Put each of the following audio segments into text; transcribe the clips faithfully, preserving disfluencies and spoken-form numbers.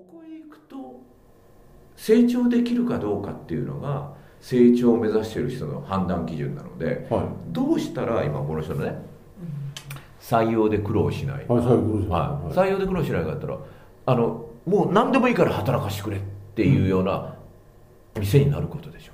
こへ行くと成長できるかどうかっていうのが成長を目指している人の判断基準なので、はい、どうしたら今この人のね採用で苦労しない、はい、採用で苦労しないかったらあのもう何でもいいから働かせてくれっていうような店になることでしょ、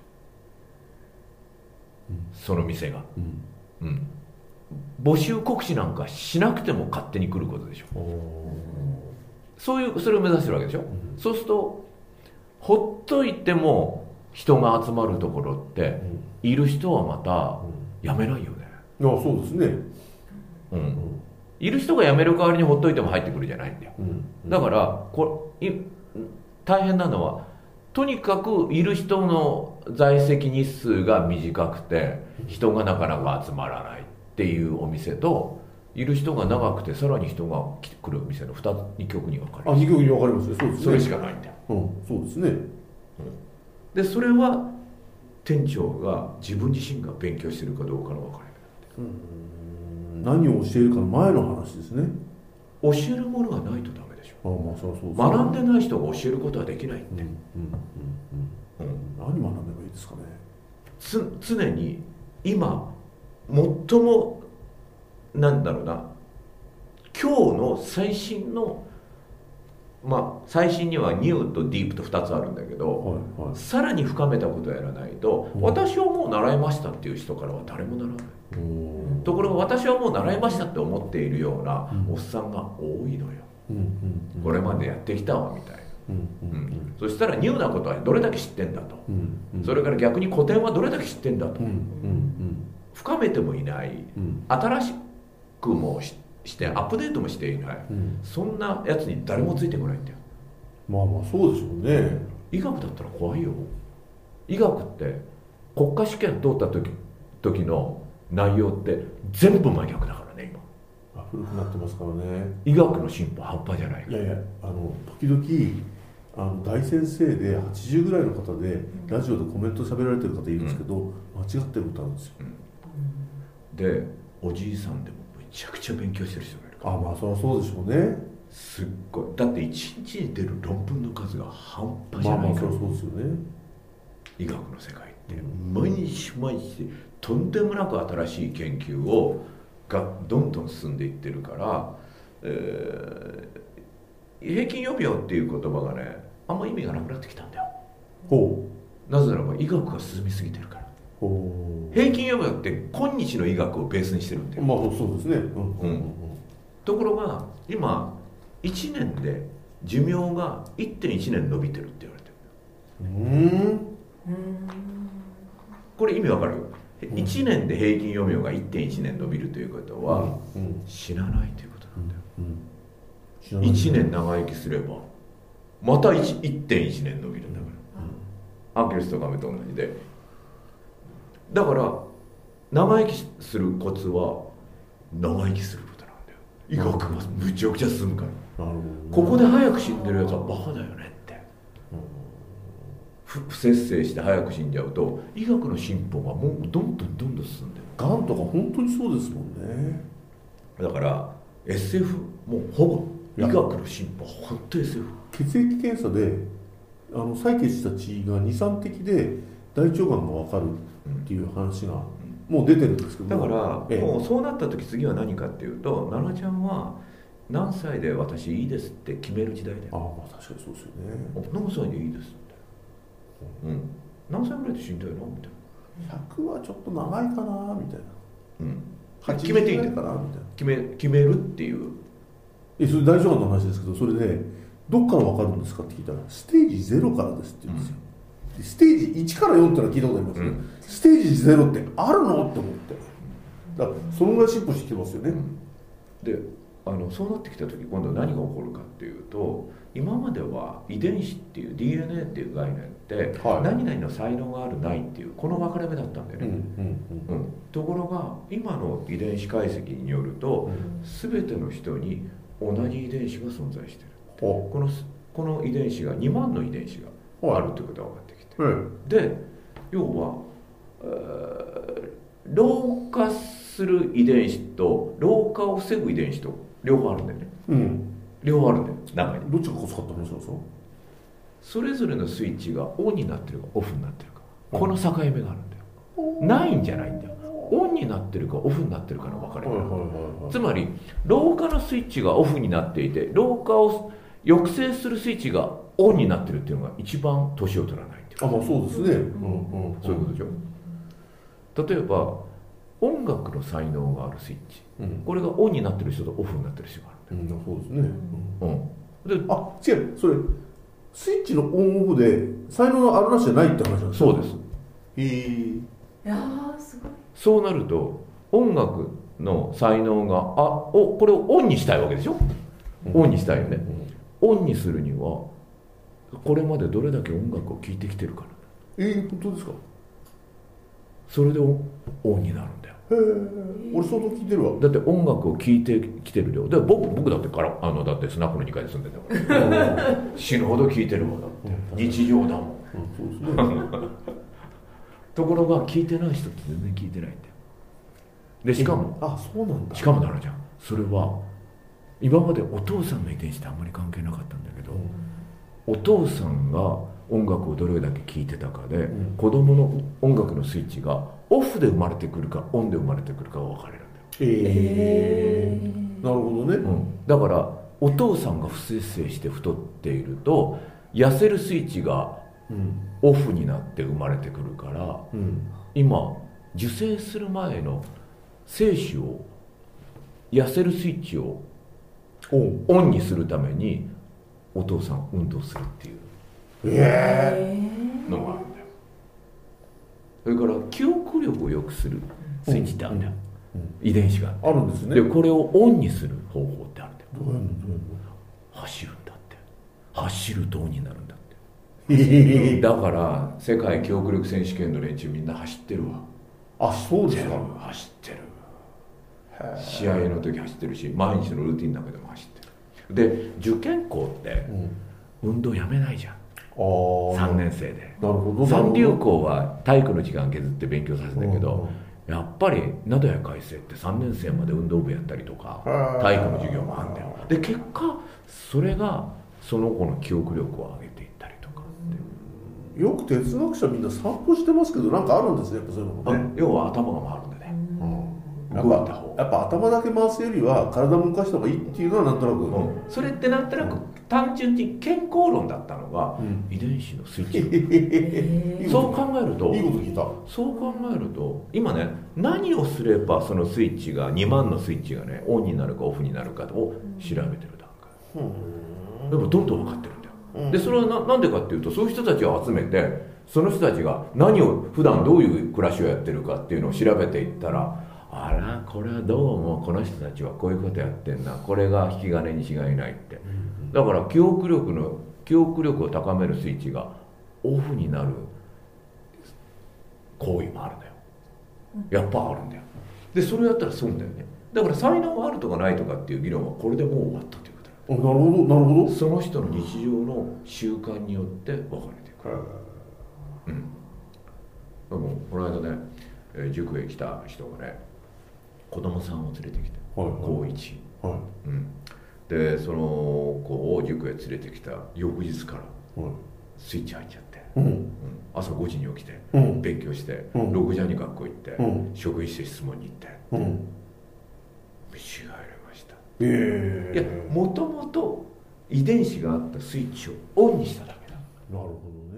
うん、その店が、うんうん、募集告知なんかしなくても勝手に来ることでしょ。そういうそれを目指してるわけでしょ、うん、そうするとほっといても人が集まるところって、うん、いる人はまた辞めないよね、 うん、ああそうですね、 うんうん、いる人が辞める代わりにほっといても入ってくるじゃないんだよ、うんうん、だからこれ大変なのはとにかくいる人の在籍日数が短くて人がなかなか集まらないっていうお店といる人が長くてさらに人が来るお店のに極に分かれます。 あ、に極に分かれますね。そうですね。 それしかないんだよ、 うん、そうですね、うん、 でそれは店長が自分自身が勉強してるかどうかの分かれ目なんだよ。 うん、何を教えるかの前の話ですね。 教えるものがないとダメでしょ。 あ、まあ、そうそうそう、 学んでない人が教えることはできないって、うんうんうんうんうん、何学べばいいですかね。 つ常に今最もなんだろうな今日の最新のまあ最新にはニューとディープとふたつあるんだけど、はいはい、さらに深めたことをやらないと、うん、私はもう習いましたっていう人からは誰も習わない。ところが私はもう習いましたって思っているようなおっさんが多いのよ、うんうんうん、これまでやってきたわみたいな、うんうんうん、そしたらニューなことはどれだけ知ってんだと、うんうん、それから逆に古典はどれだけ知ってんだと、うんうんうん、深めてもいない、うん、新しくも し, してアップデートもしていない、うん、そんなやつに誰もついてこないんだよ。 まあまあそうでしょうね。 医学だったら怖いよ。医学って国家試験通った時時の内容って全部真逆だからね今。あ、古くなってますからね。 医学の進歩半端じゃない。 いやいや、あの時々あの大先生ではちじゅうぐらいの方でラジオでコメント喋られてる方いるんですけど、うん、間違ってることあるんですよ、 うん、でおじいさんでもめちゃくちゃ勉強してる人がいるから。 あ、まあそりゃそうでしょうね。 すっごい。だっていちにちに出る論文の数が半端じゃないから。 まあまあそりゃそうですよね。 医学の世界って毎日毎日とんでもなく新しい研究をがどんどん進んでいってるから、えー、平均余命っていう言葉がねあんま意味がなくなってきたんだよ。 ほう。 なぜならば医学が進みすぎてるから。ほう。平均余命って今日の医学をベースにしてるんだよ。 まあそうですね、うんうんうん、 ところが今いちねんで寿命が いってんいち 年伸びてるって言われてる。うーん、これ意味わかる？いちねんで平均余命が いってんいち 年伸びるということは、うんうん、死なないということなんだよ、うんうん、いちねん長生きすればまた いってんいち 年伸びるんだから、うん、アキレスとガメと同じで、だから長生きするコツは長生きすることなんだよ。医学がむちゃくちゃ進むから、ここで早く死んでるやつはバカだよねって、不節制して早く死んじゃうと医学の進歩がもうどんどんどんどん進んでる。 がんとか本当にそうですもんね。 だから エスエフ もうほぼ医学の進歩は本当 エスエフ。 血液検査であの採血した血がにさん滴で大腸がんが分かるっていう話がもう出てるんですけど、 だから、ええ、もうそうなった時次は何かっていうと、奈々ちゃんは何歳で私いいですって決める時代だよ。 ああ、まあ確かにそうですよね。 何歳でいいですって、うん、何歳ぐらいで死んだよなみたいな。ひゃくはちょっと長いかなみたいな、 うん、決めていいんだよ。 かなみたいな決め、決めるっていう。 え、それ大腸がんの話ですけど、それでどっから分かるんですかって聞いたらステージゼロからですって言うんですよ、うん、ステージいちからよんってのは聞いたことありますけど、うん、ステージゼロってあるのって思って、だからそのぐらい進歩してきてますよね、うん、 であのそうなってきた時今度は何が起こるかっていうと、今までは遺伝子っていう ディーエヌエー っていう概念って、はい、何々の才能があるないっていうこの分かれ目だったんだよね、うんうんうんうん、ところが今の遺伝子解析によると、うん、全ての人に同じ遺伝子が存在している、この、この遺伝子がにまんの遺伝子があるということが分かってきて、はい、で要は、えー、老化する遺伝子と老化を防ぐ遺伝子と両方あるんだよね、うん、両方あるんだよ中に。 どっちがコツかって話なんですか？ それぞれのスイッチがオンになってるかオフになってるか、この境目があるんだよ。ないんじゃないんだよ。オンになってるかオフになってるかの分かれ目、つまり老化のスイッチがオフになっていて、老化を抑制するスイッチがオンになってるっていうのが一番年を取らないっていう。 あ、まあそうですね、うんうん、 そういうことでしょ。例えば音楽の才能があるスイッチ、うん、これがオンになってる人とオフになってる人があるんだよ、 うん、そうですね、 うん、であ、違う、それスイッチのオンオフで才能のあるなしじゃないって話なんですか。 そうです。 へえ。いやーすごい。 そうなると音楽の才能があおこれをオンにしたいわけでしょ、うん、オンにしたいよね、うん、オンにするにはこれまでどれだけ音楽を聴いてきてるかな。 えー、本当ですか。 それでオンになるんだよ。 へえ、俺相当聴いてるわ。 だって音楽を聴いてきてる量で、僕僕だってからあのだってスナックのにかいで住んでんだから死ぬほど聴いてるわ。だって日常だもん、うん、そうですねところが聴いてない人って全然聴いてないんだよ。でしかもあ、そうなんだ。 しかもだろじゃん、それは今までお父さんの遺伝子ってあんまり関係なかったんだけど、うん、お父さんが音楽をどれだけ聴いてたかで、うん、子供の音楽のスイッチがオフで生まれてくるかオンで生まれてくるかが分かれるんだよ。 へえー、なるほどね、 うん、だからお父さんが不節制して太っていると痩せるスイッチがオフになって生まれてくるから、うん、今受精する前の精子を痩せるスイッチをオンにするためにお父さん運動するっていうのがあるんだよ。それから記憶力を良くするスイッチってあるんだよ、うんうん、遺伝子があるんですね。 でこれをオンにする方法ってあるんだよ。 どうやるのどうやるの。 走るんだって。走るとオンになるんだってだから世界記憶力選手権の連中みんな走ってるわ。 あ、そうですか。 走ってる。試合の時走ってるし、毎日のルーティンの中でも走ってる。で受験校って運動やめないじゃん、うん、さんねん生で。 なるほど。 三流校は体育の時間削って勉強させたけど、うん、やっぱり灘谷開成ってさんねん生まで運動部やったりとか体育の授業もあるんだよ。で結果それがその子の記憶力を上げていったりとかって。 よく哲学者みんな散歩してますけど、なんかあるんですね、やっぱそういうのもね。 要は頭が回るんでね、 うん、やっぱやっぱ頭だけ回すよりは体も動かした方がいいっていうのはなんとなく、うん、 それってなんとなく単純に健康論だったのが、うん、遺伝子のスイッチそう考えるといいこと聞いた。 そう考えると今ね、何をすればそのスイッチがにまんのスイッチがねオンになるかオフになるかを調べてる段階、うん、でもどんどん分かってるんだよ、うん、でそれは な, なんでかっていうと、そういう人たちを集めてその人たちが何を普段どういう暮らしをやってるかっていうのを調べていったら、あらこれはどうもこの人たちはこういうことやってんな、これが引き金に違いないって。だから記憶力の記憶力を高めるスイッチがオフになる行為もあるんだよ。やっぱあるんだよ。でそれをやったら損だよね。だから才能があるとかないとかっていう議論はこれでもう終わったということだ。 なるほどなるほど。 その人の日常の習慣によって分かれてくる。うん。でもこの間ね、えー、塾へ来た人がね、子供さんを連れてきて、はいはい、高いち、はい、うん、でその子を塾へ連れてきた翌日からスイッチ入っちゃって、うんうん、朝ごじに起きて、うん、勉強して、うん、ろくじはんに学校行って、うん、職員室質問に行って、うん、道が入れました。えー、いやもともと遺伝子があったスイッチをオンにしただけだ。 なるほどね。